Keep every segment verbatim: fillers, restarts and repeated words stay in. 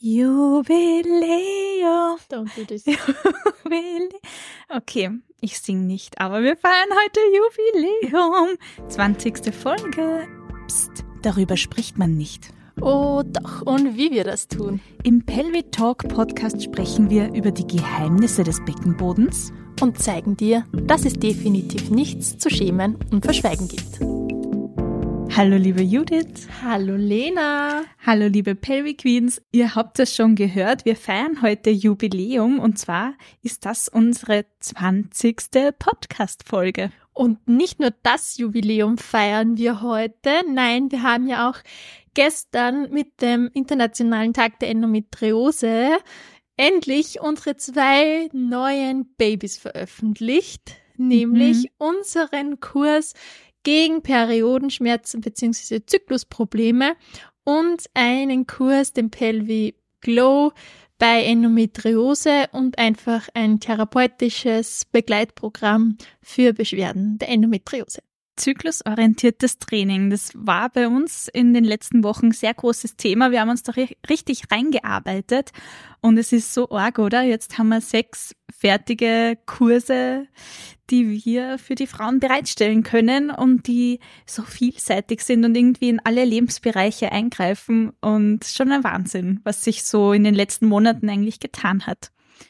Jubiläum. Don't do this. Jubiläum. Okay, ich singe nicht, aber wir feiern heute Jubiläum. zwanzigste Folge. Psst, darüber spricht man nicht. Oh doch, und wie wir das tun. Im Pelvic Talk Podcast sprechen wir über die Geheimnisse des Beckenbodens und zeigen dir, dass es definitiv nichts zu schämen und verschweigen gibt. Hallo liebe Judith. Hallo Lena. Hallo liebe Pelvic Queens. Ihr habt es schon gehört, wir feiern heute Jubiläum und zwar ist das unsere zwanzigste Podcast-Folge. Und nicht nur das Jubiläum feiern wir heute, nein, wir haben ja auch gestern mit dem Internationalen Tag der Endometriose endlich unsere zwei neuen Babys veröffentlicht, nämlich mhm. unseren Kurs gegen Periodenschmerzen bzw. Zyklusprobleme und einen Kurs, den Pelvic Glow bei Endometriose und einfach ein therapeutisches Begleitprogramm für Beschwerden der Endometriose. Zyklusorientiertes Training, das war bei uns in den letzten Wochen ein sehr großes Thema. Wir haben uns da richtig reingearbeitet und es ist so arg, oder? Jetzt haben wir sechs fertige Kurse, die wir für die Frauen bereitstellen können und die so vielseitig sind und irgendwie in alle Lebensbereiche eingreifen und schon ein Wahnsinn, was sich so in den letzten Monaten eigentlich getan hat.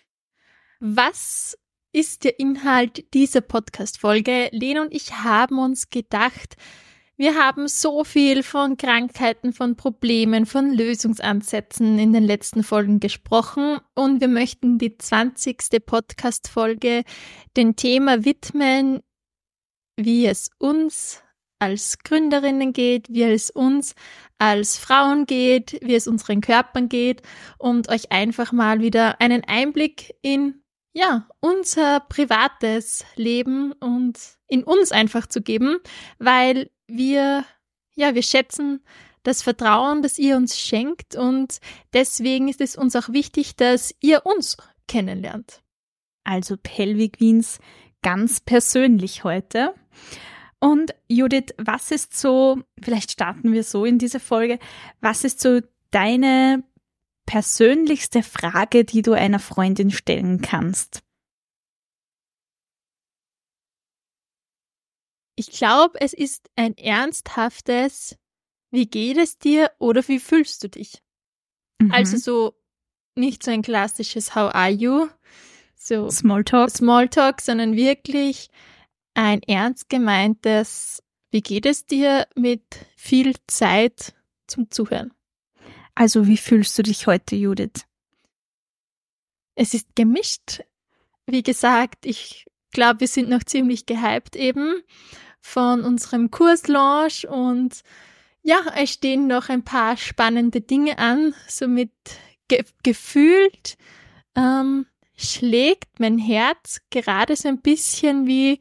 Was ist der Inhalt dieser Podcast-Folge? Lena und ich haben uns gedacht, wir haben so viel von Krankheiten, von Problemen, von Lösungsansätzen in den letzten Folgen gesprochen und wir möchten die zwanzigste Podcast-Folge dem Thema widmen, wie es uns als Gründerinnen geht, wie es uns als Frauen geht, wie es unseren Körpern geht und euch einfach mal wieder einen Einblick in ja, unser privates Leben und in uns einfach zu geben, weil wir, ja, wir schätzen das Vertrauen, das ihr uns schenkt und deswegen ist es uns auch wichtig, dass ihr uns kennenlernt. Also Pelvic Queens ganz persönlich heute. Und Judith, was ist so, vielleicht starten wir so in diese Folge, was ist so deine persönlichste Frage, die du einer Freundin stellen kannst? Ich glaube, es ist ein ernsthaftes, wie geht es dir oder wie fühlst du dich? Mhm. Also so nicht so ein klassisches How are you? So Smalltalk. Smalltalk, sondern wirklich ein ernst gemeintes, wie geht es dir mit viel Zeit zum Zuhören? Also wie fühlst du dich heute, Judith? Es ist gemischt. Wie gesagt, ich glaube, wir sind noch ziemlich gehypt eben von unserem Kurslaunch und ja, es stehen noch ein paar spannende Dinge an. Somit ge- gefühlt ähm, schlägt mein Herz gerade so ein bisschen wie,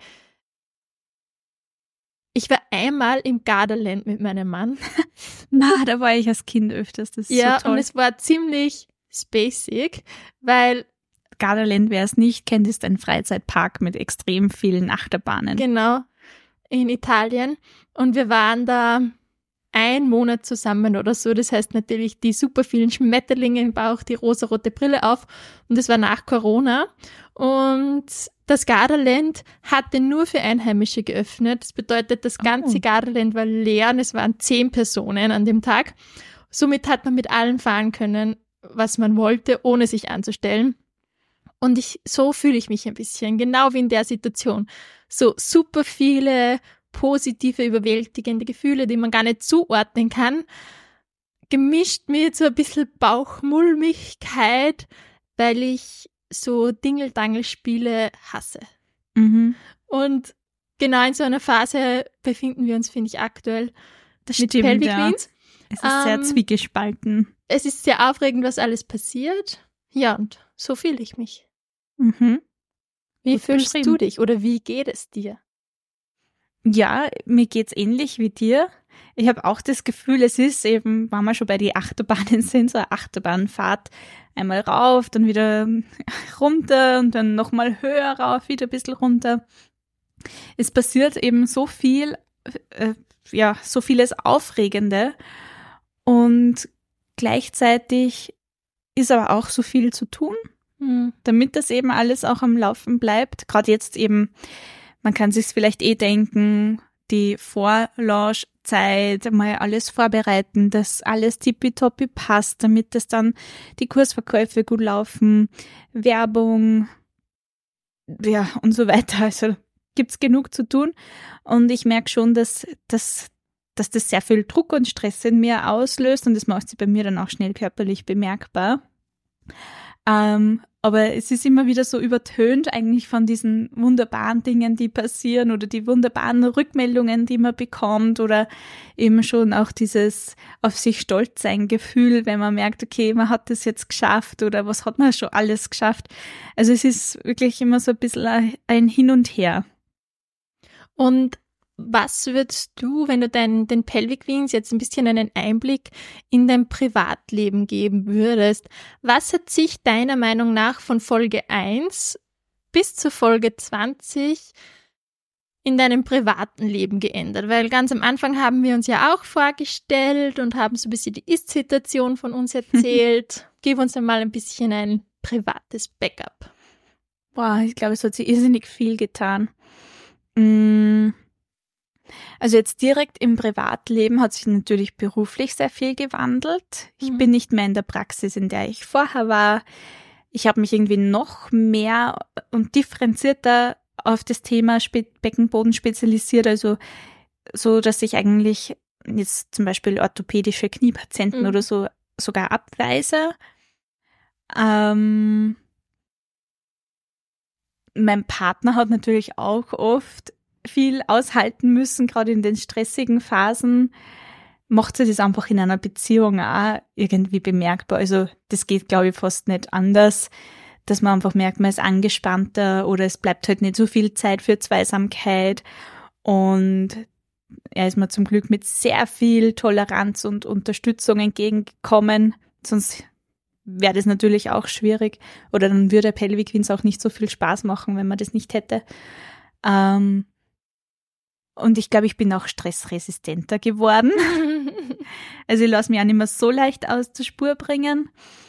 ich war einmal im Gardaland mit meinem Mann. Na, da war ich als Kind öfters, das ist ja, so toll. Und es war ziemlich spacig, weil Gardaland, wer es nicht kennt, ist ein Freizeitpark mit extrem vielen Achterbahnen. Genau, in Italien. Und wir waren da einen Monat zusammen oder so. Das heißt natürlich die super vielen Schmetterlinge im Bauch, die rosarote Brille auf. Und das war nach Corona. Und das Gardaland hatte nur für Einheimische geöffnet. Das bedeutet, das ganze oh. Gardaland war leer und es waren zehn Personen an dem Tag. Somit hat man mit allem fahren können, was man wollte, ohne sich anzustellen. Und ich, so fühle ich mich ein bisschen, genau wie in der Situation. So super viele positive, überwältigende Gefühle, die man gar nicht zuordnen kann, gemischt mit so ein bisschen Bauchmulmigkeit, weil ich so Dingeldangelspiele hasse. Mhm. Und genau in so einer Phase befinden wir uns, finde ich, aktuell. Das mit stimmt, Pelvic ja. Queens. Es ist sehr ähm, zwiegespalten. Es ist sehr aufregend, was alles passiert. Ja, und so fühle ich mich. Mhm. Wie fühlst du dich oder wie geht es dir? Ja, mir geht's ähnlich wie dir. Ich habe auch das Gefühl, es ist eben, wenn wir schon bei die Achterbahnen sind, so eine Achterbahnfahrt, einmal rauf, dann wieder runter und dann nochmal höher rauf, wieder ein bisschen runter. Es passiert eben so viel, äh, ja, so vieles Aufregende und gleichzeitig ist aber auch so viel zu tun, mhm. damit das eben alles auch am Laufen bleibt. Gerade jetzt eben, man kann sich vielleicht eh denken, die Vorlaunch-Zeit, mal alles vorbereiten, dass alles tippitoppi passt, damit das dann die Kursverkäufe gut laufen, Werbung, ja, und so weiter. Also gibt's genug zu tun. Und ich merke schon, dass, dass, dass das sehr viel Druck und Stress in mir auslöst und das macht sich bei mir dann auch schnell körperlich bemerkbar. Ähm, aber es ist immer wieder so übertönt eigentlich von diesen wunderbaren Dingen, die passieren oder die wunderbaren Rückmeldungen, die man bekommt oder eben schon auch dieses auf sich stolz sein Gefühl, wenn man merkt, okay, man hat das jetzt geschafft oder was hat man schon alles geschafft. Also es ist wirklich immer so ein bisschen ein Hin und Her. Und was würdest du, wenn du dein, den Pelvic Wings jetzt ein bisschen einen Einblick in dein Privatleben geben würdest, was hat sich deiner Meinung nach von Folge eins bis zur Folge zwanzig in deinem privaten Leben geändert? Weil ganz am Anfang haben wir uns ja auch vorgestellt und haben so ein bisschen die Ist-Situation von uns erzählt. Gib uns einmal ein bisschen ein privates Backup. Boah, ich glaube, es hat sich irrsinnig viel getan. Mm. Also jetzt direkt im Privatleben hat sich natürlich beruflich sehr viel gewandelt. Ich mhm. bin nicht mehr in der Praxis, in der ich vorher war. Ich habe mich irgendwie noch mehr und differenzierter auf das Thema Spe- Beckenboden spezialisiert, also so, dass ich eigentlich jetzt zum Beispiel orthopädische Kniepatienten mhm. oder so sogar abweise. Ähm, mein Partner hat natürlich auch oft viel aushalten müssen, gerade in den stressigen Phasen, macht sie das einfach in einer Beziehung auch irgendwie bemerkbar. Also das geht, glaube ich, fast nicht anders, dass man einfach merkt, man ist angespannter oder es bleibt halt nicht so viel Zeit für Zweisamkeit. Und er ist mir zum Glück mit sehr viel Toleranz und Unterstützung entgegengekommen, sonst wäre das natürlich auch schwierig oder dann würde Pelvic Wings auch nicht so viel Spaß machen, wenn man das nicht hätte. Ähm, Und ich glaube, ich bin auch stressresistenter geworden. Also ich lasse mich auch nicht mehr so leicht aus der Spur bringen.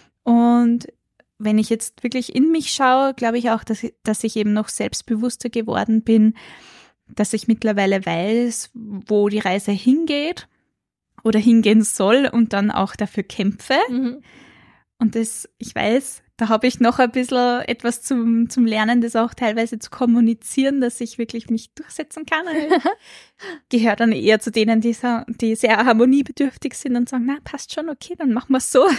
Und wenn ich jetzt wirklich in mich schaue, glaube ich auch, dass ich, dass ich eben noch selbstbewusster geworden bin, dass ich mittlerweile weiß, wo die Reise hingeht oder hingehen soll und dann auch dafür kämpfe. Mhm. Und das, ich weiß, da habe ich noch ein bisschen etwas zum, zum Lernen, das auch teilweise zu kommunizieren, dass ich wirklich mich durchsetzen kann. Ich gehöre dann eher zu denen, die, die sehr harmoniebedürftig sind und sagen, na, passt schon, okay, dann machen wir es so.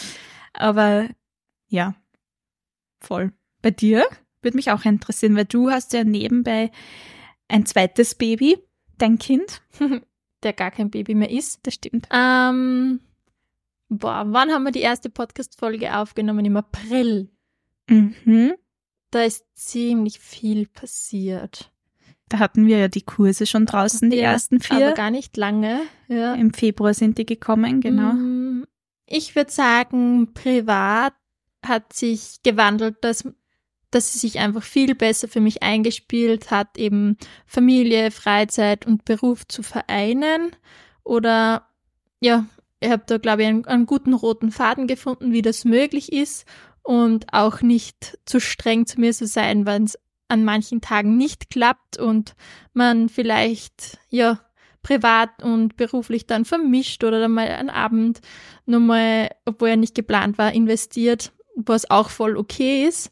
Aber ja, voll. Bei dir würde mich auch interessieren, weil du hast ja nebenbei ein zweites Baby, dein Kind. Der gar kein Baby mehr ist. Das stimmt. Ähm... Boah, wann haben wir die erste Podcast-Folge aufgenommen? Im April. Mhm. Da ist ziemlich viel passiert. Da hatten wir ja die Kurse schon draußen, die ja, ersten vier. Aber gar nicht lange. Ja. Im Februar sind die gekommen, genau. Ich würde sagen, privat hat sich gewandelt, dass, dass sie sich einfach viel besser für mich eingespielt hat, eben Familie, Freizeit und Beruf zu vereinen. Oder, ja, ich habe da, glaube ich, einen, einen guten roten Faden gefunden, wie das möglich ist und auch nicht zu streng zu mir zu sein, wenn es an manchen Tagen nicht klappt und man vielleicht, ja, privat und beruflich dann vermischt oder dann mal einen Abend nochmal, obwohl er nicht geplant war, investiert, was auch voll okay ist.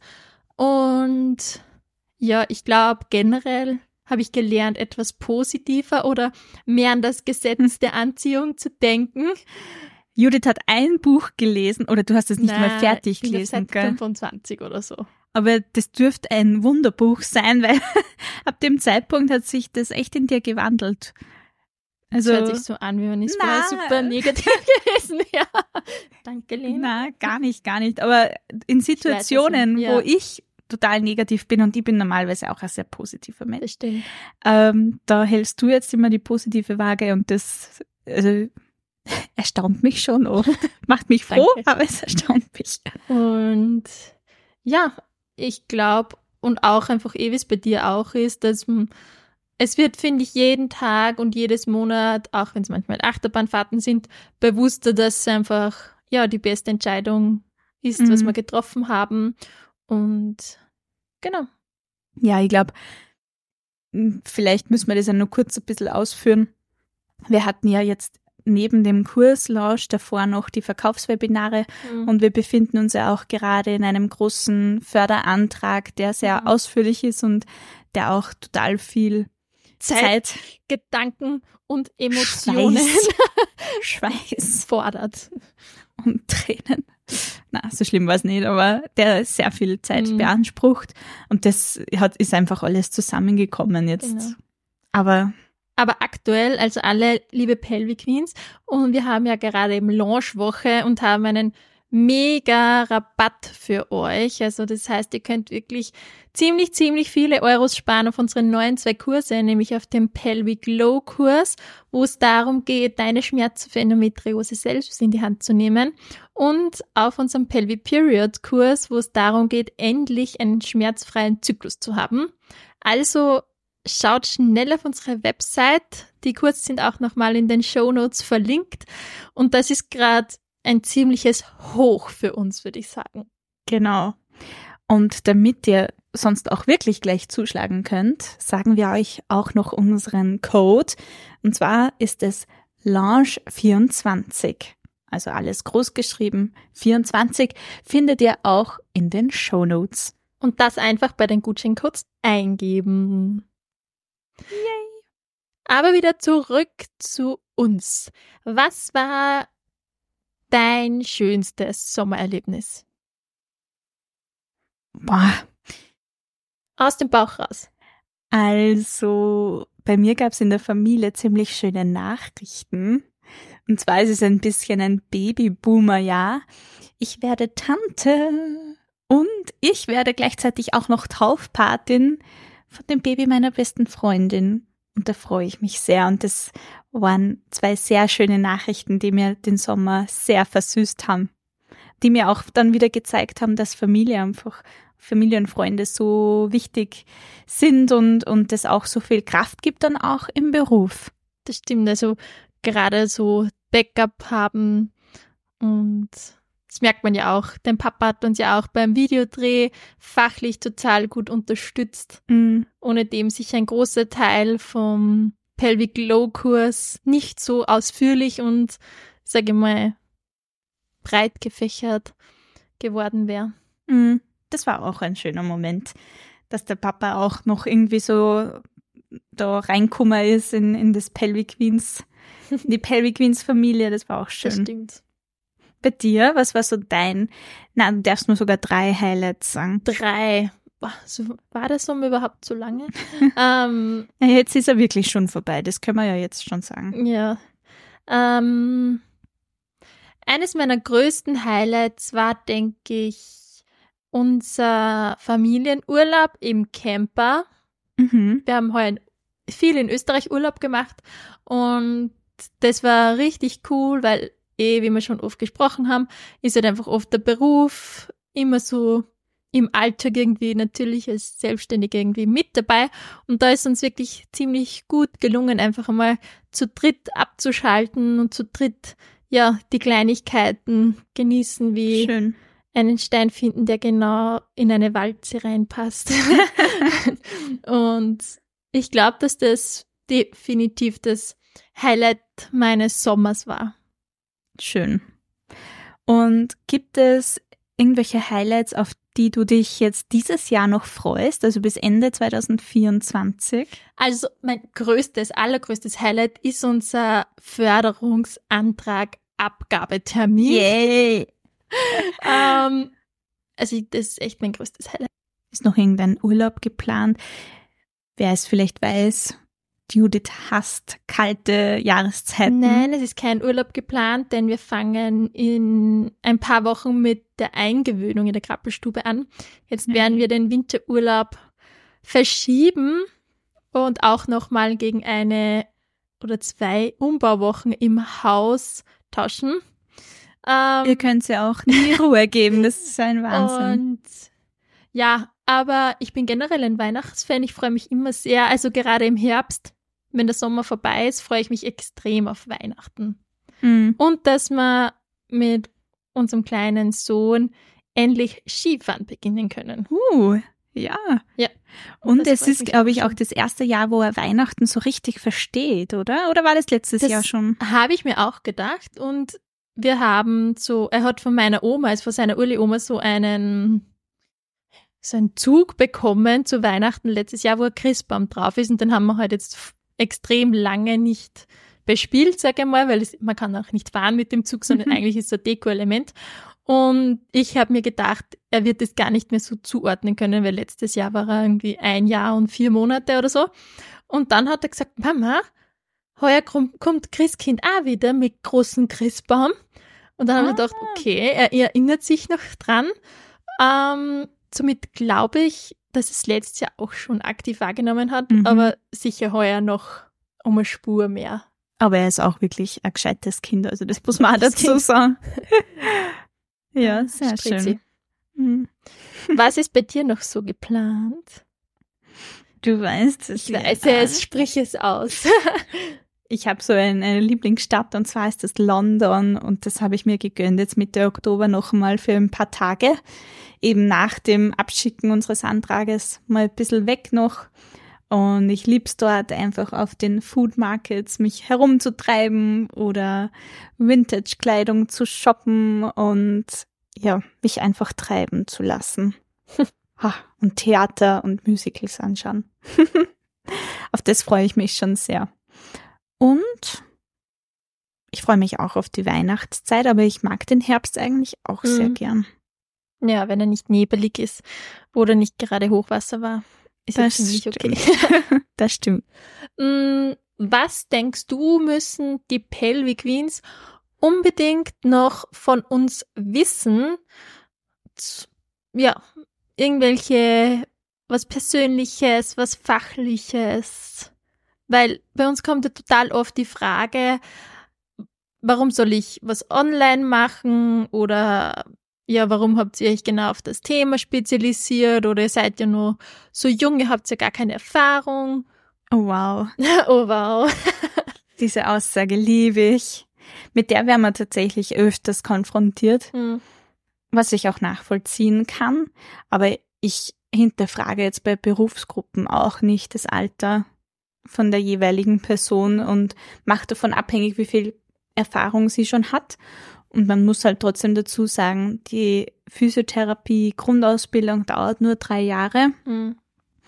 Und ja, ich glaube generell habe ich gelernt, etwas positiver oder mehr an das Gesetz der Anziehung zu denken. Judith hat ein Buch gelesen, oder du hast es nicht Nein, mal fertig ich gelesen, seit fünfundzwanzig oder so. Aber das dürfte ein Wunderbuch sein, weil ab dem Zeitpunkt hat sich das echt in dir gewandelt. Also, das hört sich so an, wie man ist vorher super negativ gewesen. Ja. Danke, Lena. Na, gar nicht, gar nicht. Aber in Situationen, ich weiß, also, ja. wo ich total negativ bin und ich bin normalerweise auch ein sehr positiver Mensch. Das stimmt. Ähm, da hältst du jetzt immer die positive Waage und das also, erstaunt mich schon oft. Macht mich froh, Danke. Aber es erstaunt mich. Und ja, ich glaube und auch einfach, eh, wie es bei dir auch ist, dass es wird, finde ich, jeden Tag und jedes Monat, auch wenn es manchmal Achterbahnfahrten sind, bewusster, dass es einfach ja die beste Entscheidung ist, Mhm. was wir getroffen haben. Und genau. Ja, ich glaube, vielleicht müssen wir das ja nur kurz ein bisschen ausführen. Wir hatten ja jetzt neben dem Kurslaunch davor noch die Verkaufswebinare Mhm. und wir befinden uns ja auch gerade in einem großen Förderantrag, der sehr Mhm. ausführlich ist und der auch total viel Zeit, Zeit, Gedanken und Emotionen Schweiß, Schweiß fordert. und Tränen. Na, so schlimm war es nicht, aber der sehr viel Zeit Mhm. beansprucht und das hat, ist einfach alles zusammengekommen jetzt. Genau. Aber Aber aktuell, also alle liebe Pelvic Queens, und wir haben ja gerade eben Launchwoche und haben einen mega Rabatt für euch. Also das heißt, ihr könnt wirklich ziemlich, ziemlich viele Euros sparen auf unsere neuen zwei Kurse, nämlich auf dem Pelvic Glow Kurs, wo es darum geht, deine Schmerzen für Endometriose selbst in die Hand zu nehmen, und auf unserem Pelvic Period Kurs, wo es darum geht, endlich einen schmerzfreien Zyklus zu haben. Also schaut schnell auf unsere Website. Die Kurse sind auch nochmal in den Shownotes verlinkt. Und das ist gerade ein ziemliches Hoch für uns, würde ich sagen. genau. Und damit ihr sonst auch wirklich gleich zuschlagen könnt, sagen wir euch auch noch unseren Code. Und zwar ist es Launch vierundzwanzig. Also alles groß geschrieben. vierundzwanzig findet ihr auch in den Shownotes. Und das einfach bei den Gutscheincodes eingeben. Yay! Aber wieder zurück zu uns. Was war dein schönstes Sommererlebnis? Boah. Aus dem Bauch raus. Also, bei mir gab es in der Familie ziemlich schöne Nachrichten. Und zwar ist es ein bisschen ein Babyboomer-Jahr. Ich werde Tante und ich werde gleichzeitig auch noch Taufpatin von dem Baby meiner besten Freundin. Und da freue ich mich sehr. Und das waren zwei sehr schöne Nachrichten, die mir den Sommer sehr versüßt haben. Die mir auch dann wieder gezeigt haben, dass Familie einfach, Familie und Freunde so wichtig sind und, und das auch so viel Kraft gibt dann auch im Beruf. Das stimmt, also gerade so Backup haben, und das merkt man ja auch. Dein Papa hat uns ja auch beim Videodreh fachlich total gut unterstützt, Mhm. ohne dem sich ein großer Teil vom Pelvic Glow Kurs nicht so ausführlich und, sage ich mal, breit gefächert geworden wäre. Mhm. Das war auch ein schöner Moment, dass der Papa auch noch irgendwie so da reingekommen ist in, in das Pelvic Queens, in die Pelvic Queens Familie. Das war auch Das schön. stimmt. Bei dir, was war so dein, na, du darfst nur sogar drei Highlights sagen. Drei. Boah, so, war der Sommer überhaupt so lange? ähm, Ja, jetzt ist er wirklich schon vorbei, das können wir ja jetzt schon sagen. Ja. Ähm, eines meiner größten Highlights war, denke ich, unser Familienurlaub im Camper. Mhm. Wir haben heuer viel in Österreich Urlaub gemacht und das war richtig cool, weil eh, wie wir schon oft gesprochen haben, ist halt einfach oft der Beruf immer so im Alltag irgendwie natürlich als Selbstständige irgendwie mit dabei. Und da ist uns wirklich ziemlich gut gelungen, einfach einmal zu dritt abzuschalten und zu dritt, ja, die Kleinigkeiten genießen, wie Schön. einen Stein finden, der genau in eine Walze reinpasst. Und ich glaube, dass das definitiv das Highlight meines Sommers war. Schön. Und gibt es irgendwelche Highlights, auf die du dich jetzt dieses Jahr noch freust, also bis Ende zwanzig vierundzwanzig? Also mein größtes, allergrößtes Highlight ist unser Förderungsantrag Abgabetermin. Yay! Ähm, also das ist echt mein größtes Highlight. Ist noch irgendein Urlaub geplant? Wer es vielleicht weiß, Judith hasst kalte Jahreszeiten. Nein, es ist kein Urlaub geplant, denn wir fangen in ein paar Wochen mit der Eingewöhnung in der Krabbelstube an. Jetzt werden wir den Winterurlaub verschieben und auch nochmal gegen eine oder zwei Umbauwochen im Haus tauschen. Ähm, Ihr könnt ja auch nie Ruhe geben, das ist ein Wahnsinn. Und ja, aber ich bin generell ein Weihnachtsfan. Ich freue mich immer sehr, also gerade im Herbst, wenn der Sommer vorbei ist, freue ich mich extrem auf Weihnachten. Mhm. Und dass wir mit unserem kleinen Sohn endlich Skifahren beginnen können. Uh, ja. Ja. Und, Und es freut ist, mich glaube auch ich, auch schon. das erste Jahr, wo er Weihnachten so richtig versteht, oder? Oder war das letztes Das Jahr schon? habe ich mir auch gedacht. Und wir haben so, er hat von meiner Oma, also von seiner Urli-Oma, so einen, so einen Zug bekommen zu Weihnachten letztes Jahr, wo ein Christbaum drauf ist. Und den haben wir halt jetzt f- extrem lange nicht bespielt, sage ich mal, weil es, man kann auch nicht fahren mit dem Zug, sondern eigentlich ist es ein Deko-Element. Und ich habe mir gedacht, er wird es gar nicht mehr so zuordnen können, weil letztes Jahr war er irgendwie ein Jahr und vier Monate oder so. Und dann hat er gesagt, Mama, heuer kommt, kommt Christkind auch wieder mit großem Christbaum. Und dann habe ich Ah. gedacht, okay, er erinnert sich noch dran. Ähm, somit glaube ich, dass es letztes Jahr auch schon aktiv wahrgenommen hat, Mhm. aber sicher heuer noch um eine Spur mehr. Aber er ist auch wirklich ein gescheites Kind, also das muss man auch Das dazu Kind. sagen. Ja, sehr Spritzi. schön. Mhm. Was ist bei dir noch so geplant? Du weißt es. Ich ja. weiß es, sprich es aus. Ich habe so eine, eine Lieblingsstadt und zwar ist das London und das habe ich mir gegönnt jetzt Mitte Oktober noch mal für ein paar Tage, eben nach dem Abschicken unseres Antrages mal ein bisschen weg noch. Und ich lieb's dort einfach auf den Food Markets mich herumzutreiben oder Vintage-Kleidung zu shoppen und ja, mich einfach treiben zu lassen. Ha, und Theater und Musicals anschauen. Auf das freue ich mich schon sehr. Und ich freue mich auch auf die Weihnachtszeit, aber ich mag den Herbst eigentlich auch Mhm. sehr gern. Ja, wenn er nicht nebelig ist oder nicht gerade Hochwasser war, ist Das das ziemlich okay. Das stimmt. Mm, Was denkst du, müssen die Pelvic Queens unbedingt noch von uns wissen? Z- Ja, irgendwelche, was Persönliches, was Fachliches. Weil bei uns kommt ja total oft die Frage, warum soll ich was online machen oder ja, warum habt ihr euch genau auf das Thema spezialisiert oder ihr seid ja nur so jung, ihr habt ja gar keine Erfahrung. Oh wow, Oh wow. diese Aussage liebe ich. Mit der werden wir tatsächlich öfters konfrontiert, Hm. was ich auch nachvollziehen kann. Aber ich hinterfrage jetzt bei Berufsgruppen auch nicht das Alter von der jeweiligen Person und mache davon abhängig, wie viel Erfahrung sie schon hat. Und man muss halt trotzdem dazu sagen, die Physiotherapie-Grundausbildung dauert nur drei Jahre. Hm.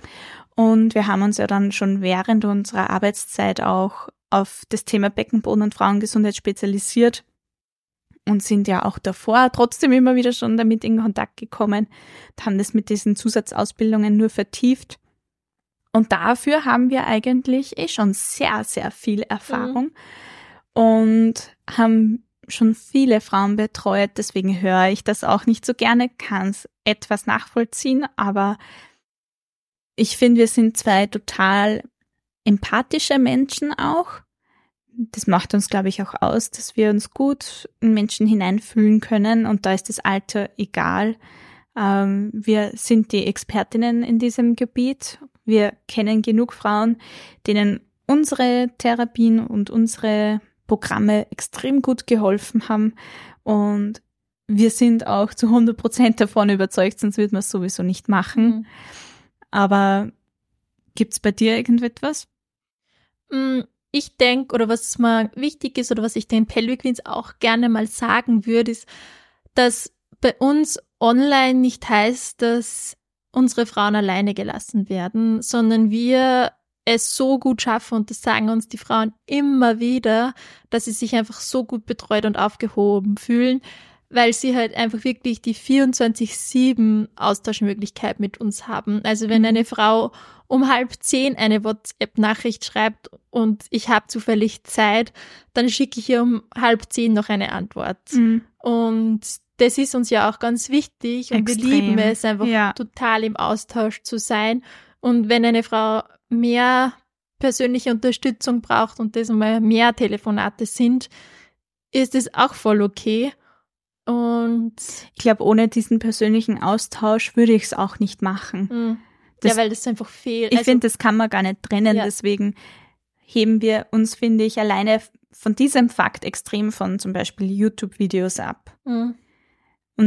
Und wir haben uns ja dann schon während unserer Arbeitszeit auch auf das Thema Beckenboden- und Frauengesundheit spezialisiert und sind ja auch davor trotzdem immer wieder schon damit in Kontakt gekommen, haben das mit diesen Zusatzausbildungen nur vertieft. Und dafür haben wir eigentlich eh schon sehr, sehr viel Erfahrung und haben schon viele Frauen betreut. Deswegen höre ich das auch nicht so gerne, kann es etwas nachvollziehen, aber ich finde, wir sind zwei total empathische Menschen auch. Das macht uns, glaube ich, auch aus, dass wir uns gut in Menschen hineinfühlen können und da ist das Alter egal. Ähm, wir sind die Expertinnen in diesem Gebiet. Wir kennen genug Frauen, denen unsere Therapien und unsere Programme extrem gut geholfen haben und wir sind auch zu hundert Prozent davon überzeugt, sonst würde man es sowieso nicht machen. Hm. Aber gibt's bei dir irgendetwas? Mm, Ich denke, oder was mir wichtig ist, oder was ich den Pelvic Queens auch gerne mal sagen würde, ist, dass bei uns online nicht heißt, dass unsere Frauen alleine gelassen werden, sondern wir es so gut schaffen, und das sagen uns die Frauen immer wieder, dass sie sich einfach so gut betreut und aufgehoben fühlen, weil sie halt einfach wirklich die vierundzwanzig sieben Austauschmöglichkeit mit uns haben. Also wenn eine Frau um halb zehn eine WhatsApp-Nachricht schreibt und ich habe zufällig Zeit, dann schicke ich ihr um halb zehn noch eine Antwort. Mhm. Und das ist uns ja auch ganz wichtig und Extrem. wir lieben es einfach Ja. total im Austausch zu sein. Und wenn eine Frau mehr persönliche Unterstützung braucht und das mal mehr Telefonate sind, ist es auch voll okay. Und Ich glaube, ohne diesen persönlichen Austausch würde ich es auch nicht machen. mh, Das- ja, weil das einfach fehlt. Ich Also, finde, das kann man gar nicht trennen. Ja. Deswegen heben wir uns, finde ich, alleine von diesem Fakt extrem von zum Beispiel YouTube-Videos ab. mh, Und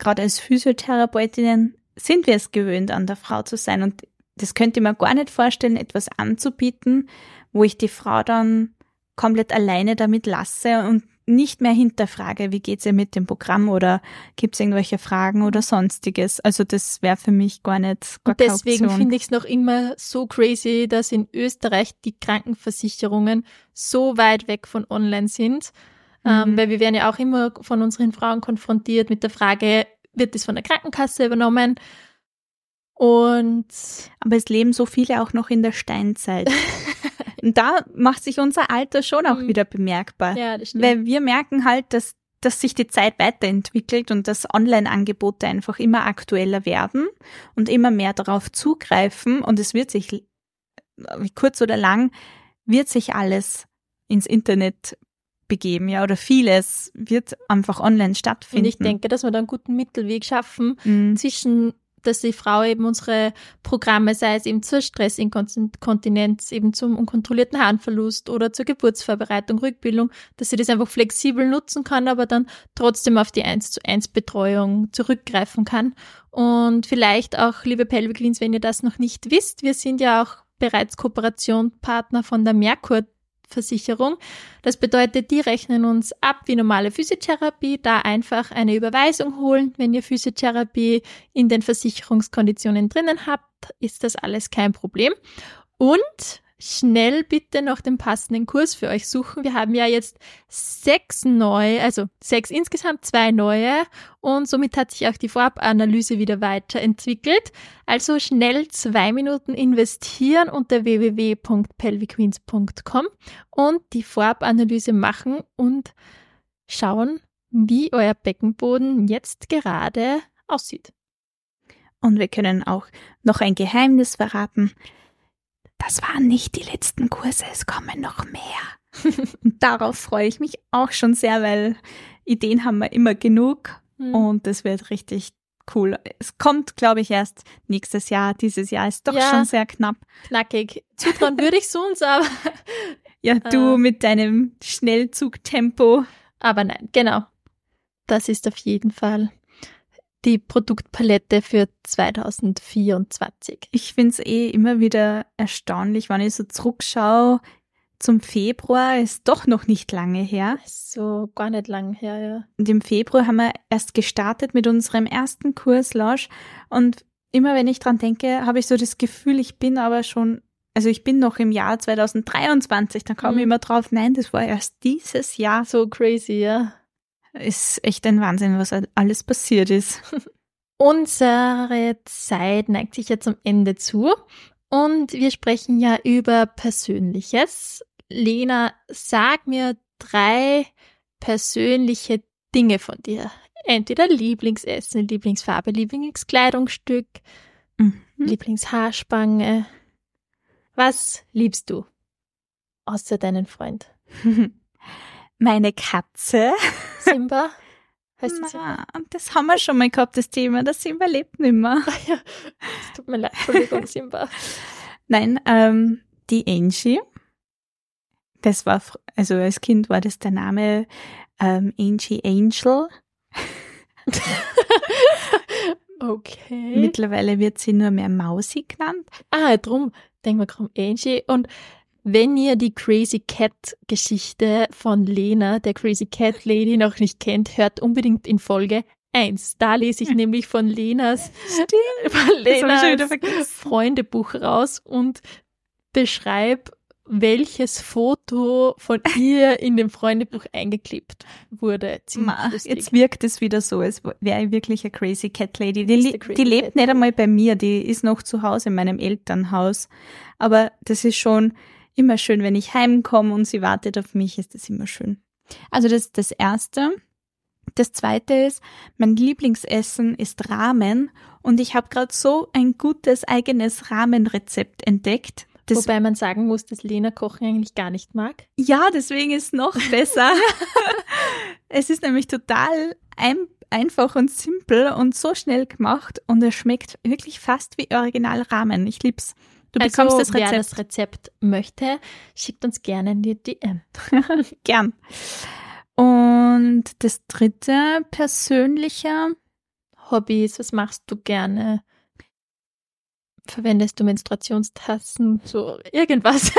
gerade als Physiotherapeutinnen sind wir es gewöhnt, an der Frau zu sein. Und das könnte ich mir gar nicht vorstellen, etwas anzubieten, wo ich die Frau dann komplett alleine damit lasse und nicht mehr hinterfrage, wie geht's ihr mit dem Programm oder gibt's irgendwelche Fragen oder sonstiges. Also das wäre für mich gar nicht gar Und deswegen finde ich es noch immer so crazy, dass in Österreich die Krankenversicherungen so weit weg von online sind. Mhm. Ähm, weil wir werden ja auch immer von unseren Frauen konfrontiert mit der Frage, wird das von der Krankenkasse übernommen? Und aber es leben so viele auch noch in der Steinzeit. Und da macht sich unser Alter schon auch wieder bemerkbar. Ja, das stimmt. Weil wir merken halt, dass, dass sich die Zeit weiterentwickelt und dass Online-Angebote einfach immer aktueller werden und immer mehr darauf zugreifen. Und es wird sich, kurz oder lang, wird sich alles ins Internet begeben, ja, oder vieles wird einfach online stattfinden. Und ich denke, dass wir da einen guten Mittelweg schaffen Mhm. zwischen, dass die Frau eben unsere Programme, sei es eben zur Stressinkontinenz, eben zum unkontrollierten Harnverlust oder zur Geburtsvorbereitung, Rückbildung, dass sie das einfach flexibel nutzen kann, aber dann trotzdem auf die eins zu eins Betreuung zurückgreifen kann. Und vielleicht auch, liebe Pelvic Queens, wenn ihr das noch nicht wisst, wir sind ja auch bereits Kooperationspartner von der Merkur Versicherung. Das bedeutet, die rechnen uns ab wie normale Physiotherapie, da einfach eine Überweisung holen. Wenn ihr Physiotherapie in den Versicherungskonditionen drinnen habt, ist das alles kein Problem. Und schnell bitte noch den passenden Kurs für euch suchen. Wir haben ja jetzt sechs neue, also sechs insgesamt, zwei neue und somit hat sich auch die Vorabanalyse wieder weiterentwickelt. Also schnell zwei Minuten investieren unter w w w punkt pelviqueens punkt com und die Vorabanalyse machen und schauen, wie euer Beckenboden jetzt gerade aussieht. Und wir können auch noch ein Geheimnis verraten. Das waren nicht die letzten Kurse, es kommen noch mehr. Und darauf freue ich mich auch schon sehr, weil Ideen haben wir immer genug mhm. und das wird richtig cool. Es kommt, glaube ich, erst nächstes Jahr. Dieses Jahr ist doch ja, schon sehr knapp. Knackig. Zutrauen würde ich es uns, aber... Ja, du äh, mit deinem Schnellzugtempo. Aber nein, genau. Das ist auf jeden Fall die Produktpalette für zwanzig vierundzwanzig. Ich finde es eh immer wieder erstaunlich, wenn ich so zurückschaue zum Februar, ist doch noch nicht lange her. So gar nicht lang her, ja. Und im Februar haben wir erst gestartet mit unserem ersten Kurslaunch und immer wenn ich dran denke, habe ich so das Gefühl, ich bin aber schon, also ich bin noch im Jahr zwanzig dreiundzwanzig, dann komme mhm. ich immer drauf, nein, das war erst dieses Jahr. So crazy, ja. Ist echt ein Wahnsinn, was alles passiert ist. Unsere Zeit neigt sich jetzt am Ende zu und wir sprechen ja über Persönliches. Lena, sag mir drei persönliche Dinge von dir. Entweder Lieblingsessen, Lieblingsfarbe, Lieblingskleidungsstück, mhm. Lieblingshaarspange. Was liebst du? Außer deinen Freund. Meine Katze. Simba? Heißt Na, das, Simba? Das haben wir schon mal gehabt, das Thema. Das Simba lebt nicht mehr. Ah ja, es tut mir leid, Entschuldigung, Simba. Nein, ähm, die Angie. Das war, also als Kind war das der Name ähm, Angie Angel. Okay. Mittlerweile wird sie nur mehr Mausi genannt. Ah, drum denken wir gerade Angie. Und wenn ihr die Crazy Cat Geschichte von Lena, der Crazy Cat Lady, noch nicht kennt, hört unbedingt in Folge eins. Da lese ich nämlich von Lenas, von Lenas Freundebuch raus und beschreibe, welches Foto von ihr in dem Freundebuch eingeklebt wurde. Ma, jetzt wirkt es wieder so, als wäre ich wirklich eine Crazy Cat Lady. Die, Crazy die lebt Cat nicht einmal bei mir, die ist noch zu Hause in meinem Elternhaus. Aber das ist schon immer schön, wenn ich heimkomme und sie wartet auf mich, ist das immer schön. Also das ist das Erste. Das Zweite ist, mein Lieblingsessen ist Ramen und ich habe gerade so ein gutes eigenes Ramenrezept entdeckt. Das Wobei man sagen muss, dass Lena Kochen eigentlich gar nicht mag. Ja, deswegen ist es noch besser. Es ist nämlich total ein, einfach und simpel und so schnell gemacht und es schmeckt wirklich fast wie Original Ramen. Ich lieb's. Du also, bekommst das Rezept. Wer das Rezept möchte, schickt uns gerne in die D M. Gern. Und das dritte persönliche, Hobbys? Was machst du gerne? Verwendest du Menstruationstassen? So irgendwas.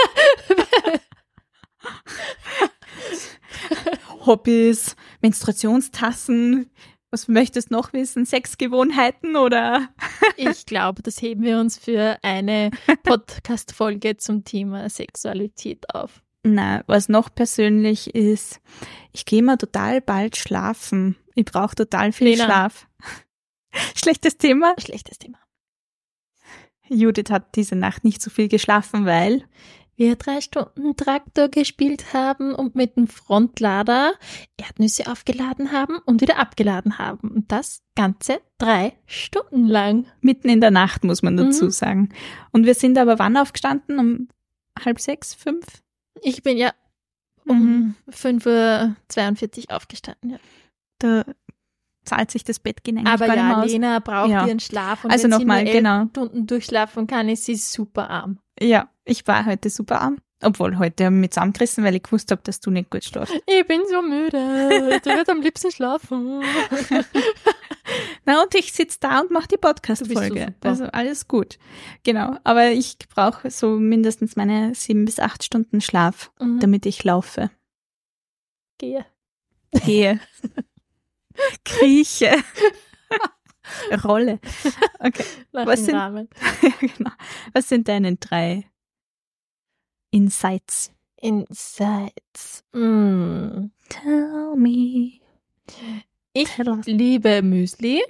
Hobbys, Menstruationstassen. Was möchtest du noch wissen? Sexgewohnheiten oder? Ich glaube, das heben wir uns für eine Podcast-Folge zum Thema Sexualität auf. Na, was noch persönlich ist, ich gehe immer total bald schlafen. Ich brauche total viel Lena. Schlaf. Schlechtes Thema? Schlechtes Thema. Judith hat diese Nacht nicht so viel geschlafen, weil wir drei Stunden Traktor gespielt haben und mit dem Frontlader Erdnüsse aufgeladen haben und wieder abgeladen haben. Und das Ganze drei Stunden lang. Mitten in der Nacht, muss man dazu Mhm. sagen. Und wir sind aber wann aufgestanden? Um halb sechs, fünf? Ich bin ja um fünf Uhr zweiundvierzig aufgestanden. Ja. Da zahlt sich das Bettgehen eigentlich Aber gar nicht mehr ja, aus. Lena braucht Ja. ihren Schlaf. Und Also wenn nochmal, sie nur genau. elf Stunden durchschlafen kann, ist sie super arm. Ja, ich war heute super arm. Obwohl, heute haben wir mich zusammengerissen, weil ich gewusst habe, dass du nicht gut schläfst. Ich bin so müde. Ich würde am liebsten schlafen. Na, und ich sitze da und mache die Du bist so Podcast-Folge. super. Also alles gut. Genau. Aber ich brauche so mindestens meine sieben bis acht Stunden Schlaf, Mhm. damit ich laufe, Gehe. gehe, krieche, rolle. Okay. Nach Was dem sind- Rahmen. Genau. Was sind deine drei Insights? Insights. Mm. Tell me. Ich Tell us. liebe Müsli.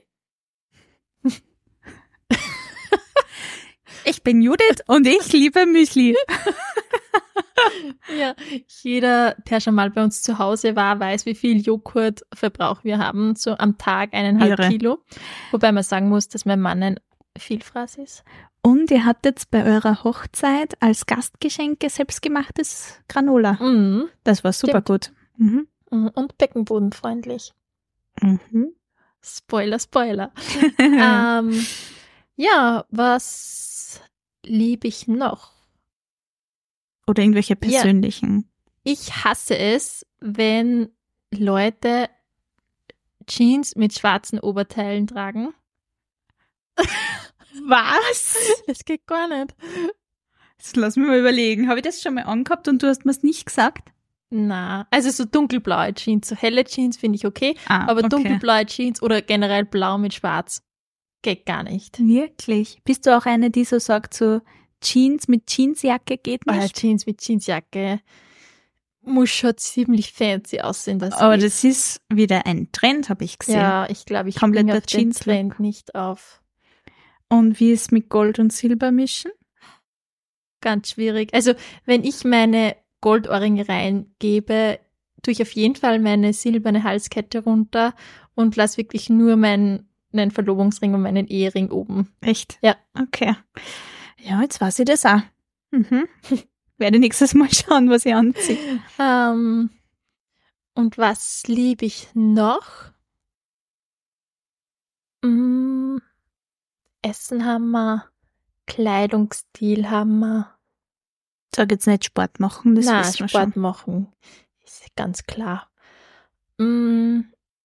Ich bin Judith und ich liebe Müsli. Ja, jeder, der schon mal bei uns zu Hause war, weiß, wie viel Joghurtverbrauch wir haben. So am Tag eineinhalb Irre. Kilo. Wobei man sagen muss, dass mein Mann ein Vielfraß ist. Und ihr hattet bei eurer Hochzeit als Gastgeschenke selbstgemachtes Granola. Mhm. Das war super gut. Mhm. Mhm. Und beckenbodenfreundlich. Mhm. Spoiler, Spoiler. ähm, ja, was liebe ich noch? Oder irgendwelche persönlichen. Ich hasse es, wenn Leute Jeans mit schwarzen Oberteilen tragen. Was? Das geht gar nicht. Das lass mich mal überlegen. Habe ich das schon mal angehabt und du hast mir es nicht gesagt? Na, also so dunkelblaue Jeans, so helle Jeans finde ich okay, Ah, aber okay. dunkelblaue Jeans oder generell blau mit schwarz geht gar nicht. Wirklich? Bist du auch eine, die so sagt, so Jeans mit Jeansjacke geht Weil nicht? Jeans mit Jeansjacke muss schon ziemlich fancy aussehen. Das Aber nicht. das ist wieder ein Trend, habe ich gesehen. Ja, ich glaube, ich Kompletter bin auf den Jeans-Look. Trend nicht auf. Und wie ist mit Gold und Silber mischen? Ganz schwierig. Also, wenn ich meine Goldohrringe reingebe, tue ich auf jeden Fall meine silberne Halskette runter und lasse wirklich nur meinen, meinen Verlobungsring und meinen Ehering oben. Echt? Ja. Okay. Ja, jetzt weiß ich das auch. Mhm. Werde nächstes Mal schauen, was ich anziehe. Ähm, und was liebe ich noch? Mm, Essen haben wir, Kleidungsstil haben wir. Sag jetzt nicht Sport machen, das Na, wissen wir Sport schon. machen, ist ganz klar. Mm,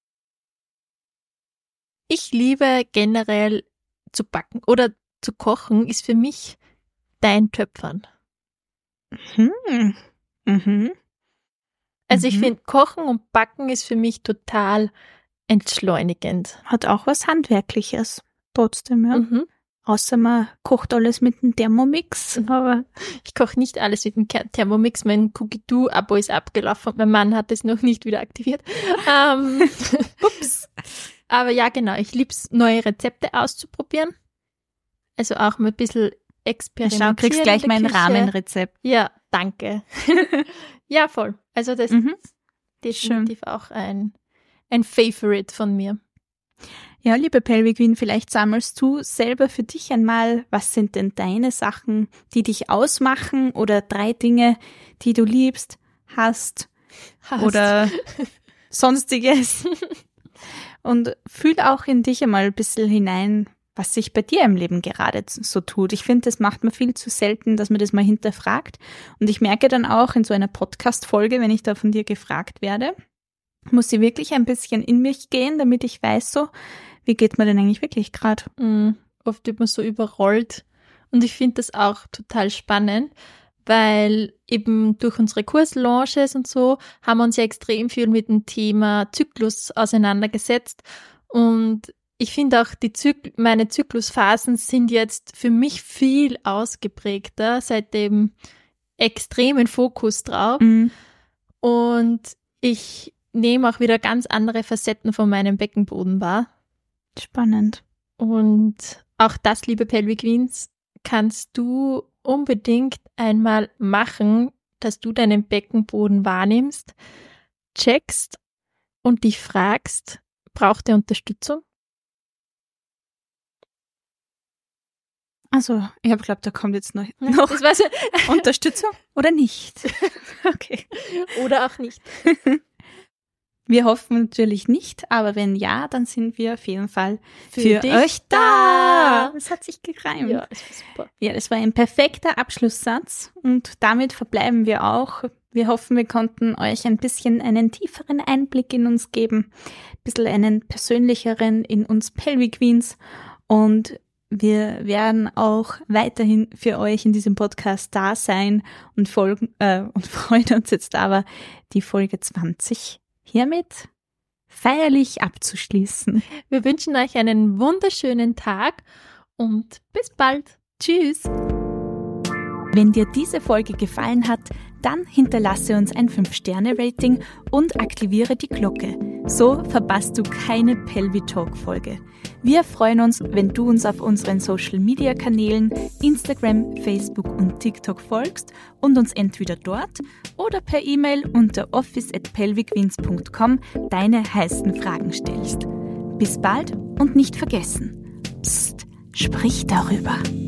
Ich liebe generell zu backen oder zu kochen, ist für mich dein Töpfern. Hm. Mhm. Also ich Mhm. finde, Kochen und Backen ist für mich total entschleunigend. Hat auch was Handwerkliches. Trotzdem, ja. Mhm. Außer man kocht alles mit dem Thermomix. Aber Ich koche nicht alles mit dem Ke- Thermomix. Mein Cookie-Doo-Abo ist abgelaufen und mein Mann hat es noch nicht wieder aktiviert. ähm, ups. aber ja, genau. Ich liebe es, neue Rezepte auszuprobieren. Also auch mal ein bisschen experimentieren. Schau, kriegst gleich in der mein Küche. Rahmenrezept. Ja, danke. ja, voll. Also das Mhm. ist definitiv auch ein, ein Favorite von mir. Ja, liebe Pelvic Queen, vielleicht sammelst du selber für dich einmal, was sind denn deine Sachen, die dich ausmachen oder drei Dinge, die du liebst, hast Hast. oder sonstiges. Und fühl auch in dich einmal ein bisschen hinein, was sich bei dir im Leben gerade so tut. Ich finde, das macht man viel zu selten, dass man das mal hinterfragt. Und ich merke dann auch in so einer Podcast-Folge, wenn ich da von dir gefragt werde, muss ich wirklich ein bisschen in mich gehen, damit ich weiß so, wie geht man denn eigentlich wirklich gerade? Mm, oft wird man so überrollt. Und ich finde das auch total spannend, weil eben durch unsere Kurslaunches und so haben wir uns ja extrem viel mit dem Thema Zyklus auseinandergesetzt. Und ich finde auch, die Zyk- meine Zyklusphasen sind jetzt für mich viel ausgeprägter, seitdem extremen Fokus drauf. Mhm. Und ich nehme auch wieder ganz andere Facetten von meinem Beckenboden wahr. Spannend. Und auch das, liebe Pelvic Queens, kannst du unbedingt einmal machen, dass du deinen Beckenboden wahrnimmst, checkst und dich fragst, braucht er Unterstützung? Also, ich habe geglaubt, da kommt jetzt noch, noch Das war's. Unterstützung oder nicht. Okay. Oder auch nicht. Wir hoffen natürlich nicht, aber wenn ja, dann sind wir auf jeden Fall für, Für dich euch da. da. Das hat sich gereimt. Ja, das war super. Ja, das war ein perfekter Abschlusssatz und damit verbleiben wir auch. Wir hoffen, wir konnten euch ein bisschen einen tieferen Einblick in uns geben, ein bisschen einen persönlicheren in uns Pelvic Queens und wir werden auch weiterhin für euch in diesem Podcast da sein und folgen äh, und freuen uns jetzt aber, die Folge zwanzig hiermit feierlich abzuschließen. Wir wünschen euch einen wunderschönen Tag und bis bald. Tschüss! Wenn dir diese Folge gefallen hat, dann hinterlasse uns ein fünf Sterne Rating und aktiviere die Glocke. So verpasst du keine Pelvitalk-Folge. Wir freuen uns, wenn du uns auf unseren Social-Media-Kanälen Instagram, Facebook und TikTok folgst und uns entweder dort oder per E-Mail unter office at pelvicqueens punkt com deine heißen Fragen stellst. Bis bald und nicht vergessen, Psst, sprich darüber.